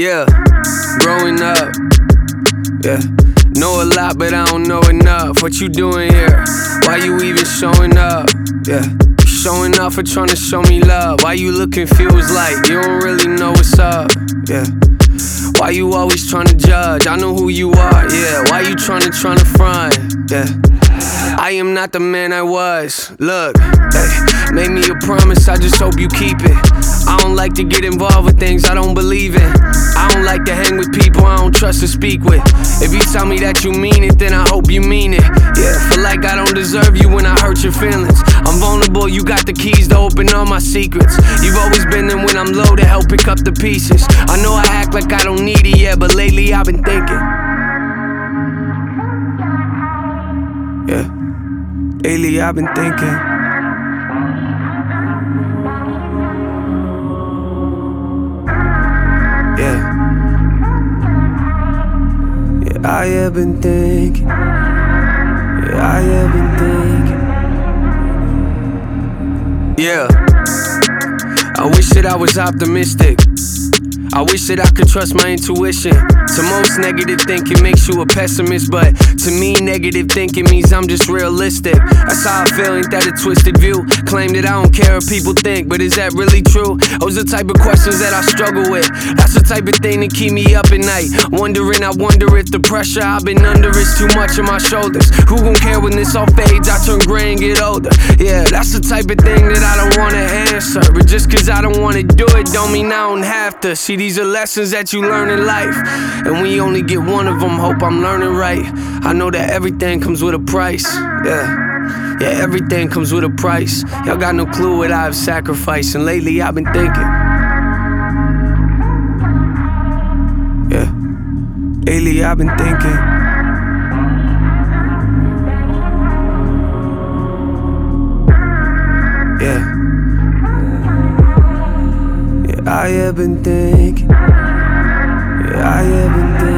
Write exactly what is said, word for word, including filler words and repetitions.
Yeah, growing up, yeah. Know a lot, but I don't know enough. What you doing here? Why you even showing up? Yeah, you showing off or trying to show me love? Why you look confused like you don't really know what's up? Yeah. Why you always trying to judge? I know who you are, yeah. Why you trying to, trying to front? Yeah. I am not the man I was. Look, hey, made me a promise, I just hope you keep it. I don't like to get involved with things I don't believe in. I don't like to hang with people I don't trust to speak with. If you tell me that you mean it, then I hope you mean it. Yeah, feel like I don't deserve you when I hurt your feelings. I'm vulnerable, you got the keys to open all my secrets. You've always been there when I'm low to help pick up the pieces. I know I act like I don't need it, yeah, but lately I've been thinking. Yeah, lately I've been thinking. Yeah, yeah, I have been thinking. Yeah, I have been thinking. Yeah, I wish that I was optimistic. I wish that I could trust my intuition. To most, negative thinking makes you a pessimist, but to me, negative thinking means I'm just realistic. That's how I feel, ain't that a twisted view? Claim that I don't care what people think, but is that really true? Those are the type of questions that I struggle with. That's the type of thing that keep me up at night. Wondering, I wonder if the pressure I've been under is too much on my shoulders. Who gon' care when this all fades? I turn gray and get older. Yeah, that's the type of thing that I don't wanna answer. But just cause I don't wanna do it, don't mean I don't have to. See, these are lessons that you learn in life, and we only get one of them. Hope I'm learning right. I know that everything comes with a price. Yeah, yeah, everything comes with a price. Y'all got no clue what I've sacrificed, and lately I've been thinking. Yeah, lately I've been thinking. Yeah, yeah, I have been thinking. Yeah, I have been thinking.